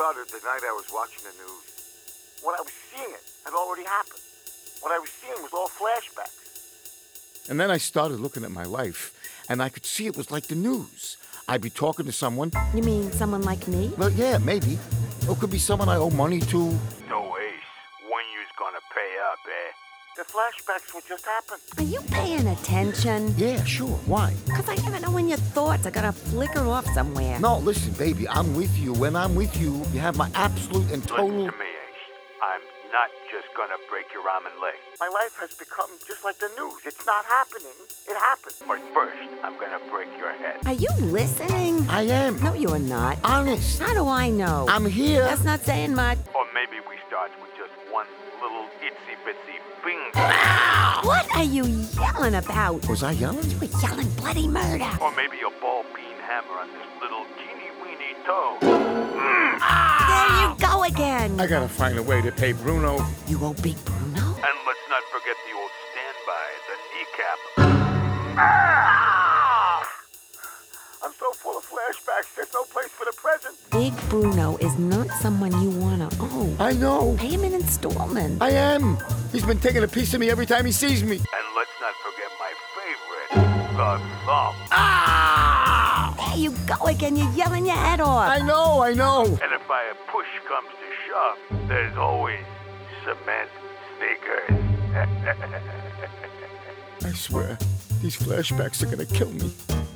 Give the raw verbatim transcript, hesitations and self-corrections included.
started the night I was watching the news. What I was seeing had already happened. What I was seeing was all flashbacks. And then I started looking at my life, and I could see it was like the news. I'd be talking to someone. You mean someone like me? Well, yeah, maybe. Or it could be someone I owe money to. So, Ace, when you's gonna pay up, eh? The flashbacks would just happen. Are you paying attention? Yeah, sure. Why? Because I never know when your thoughts are gonna flicker off somewhere. No, listen, baby, I'm with you. When I'm with you, you have my absolute and total... Listen to me, Ace. I'm not just gonna break your arm and leg. My life has become just like the news. It's not happening. It happened. But first, I'm gonna break your head. Are you listening? I am. No, you're not. Honest. How do I know? I'm here. That's not saying much. Or maybe we start with just one little itsy-bitsy bing. What are you yelling about? Was I yelling? You were yelling bloody murder. Or maybe a ball peen hammer on this little teeny-weeny toe. There you go again. I gotta find a way to pay Bruno. You owe Big Bruno? And let's not forget the old standby, the kneecap. Ah! I'm so full of flashbacks, there's no place for the present. Big Bruno is not someone you wanna owe. I know. Pay him in installments. I am. He's been taking a piece of me every time he sees me. And let's not forget my favorite, the thumb. Ah! There you go again. You're yelling your head off. I know, I know. And if I push comes to shove, there's always cement sneakers. I swear, these flashbacks are gonna kill me.